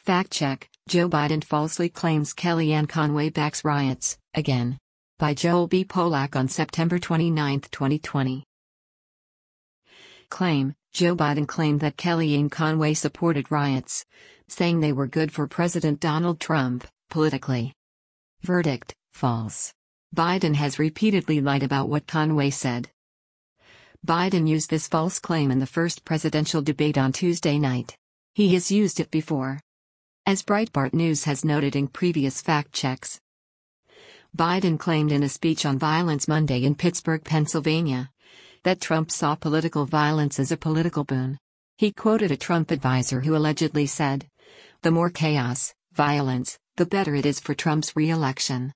Fact check: Joe Biden falsely claims Kellyanne Conway backs riots, again. By Joel B. Polak on September 29, 2020. Claim: Joe Biden claimed that Kellyanne Conway supported riots, saying they were good for President Donald Trump, politically. Verdict: false. Biden has repeatedly lied about what Conway said. Biden used this false claim in the first presidential debate on Tuesday night. He has used it before, as Breitbart News has noted in previous fact checks. Biden claimed in a speech on violence Monday in Pittsburgh, Pennsylvania, that Trump saw political violence as a political boon. He quoted a Trump advisor who allegedly said, "The more chaos, violence, the better it is for Trump's re-election."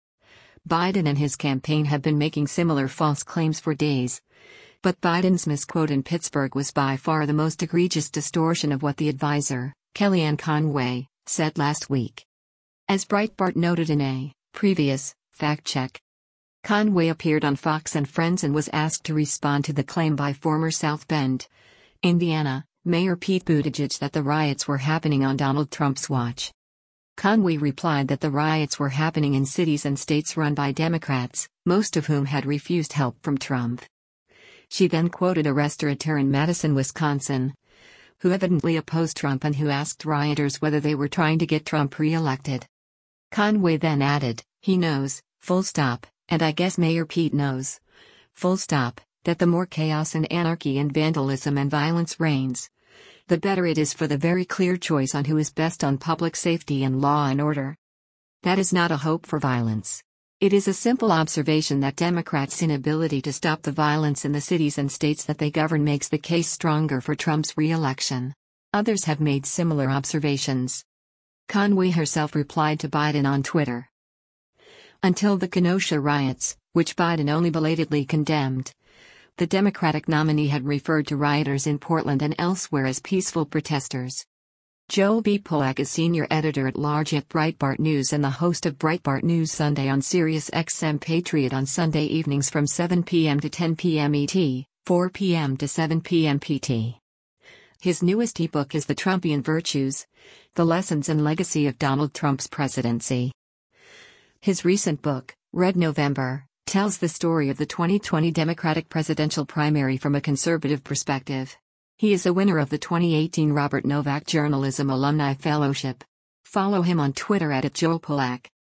Biden and his campaign have been making similar false claims for days, but Biden's misquote in Pittsburgh was by far the most egregious distortion of what the advisor, Kellyanne Conway, said last week. As Breitbart noted in a previous fact check, Conway appeared on Fox and Friends and was asked to respond to the claim by former South Bend, Indiana, Mayor Pete Buttigieg that the riots were happening on Donald Trump's watch. Conway replied that the riots were happening in cities and states run by Democrats, most of whom had refused help from Trump. She then quoted a restaurateur in Madison, Wisconsin, who evidently opposed Trump and who asked rioters whether they were trying to get Trump re-elected. Conway then added, "He knows, full stop, and I guess Mayor Pete knows, full stop, that the more chaos and anarchy and vandalism and violence reigns, the better it is for the very clear choice on who is best on public safety and law and order. That is not a hope for violence. It is a simple observation that Democrats' inability to stop the violence in the cities and states that they govern makes the case stronger for Trump's re-election. Others have made similar observations." Conway herself replied to Biden on Twitter. Until the Kenosha riots, which Biden only belatedly condemned, the Democratic nominee had referred to rioters in Portland and elsewhere as peaceful protesters. Joel B. Polak is senior editor-at-large at Breitbart News and the host of Breitbart News Sunday on Sirius XM Patriot on Sunday evenings from 7 p.m. to 10 p.m. ET, 4 p.m. to 7 p.m. PT. His newest ebook is The Trumpian Virtues: The Lessons and Legacy of Donald Trump's Presidency. His recent book, Red November, tells the story of the 2020 Democratic presidential primary from a conservative perspective. He is a winner of the 2018 Robert Novak Journalism Alumni Fellowship. Follow him on Twitter @JoelPolak.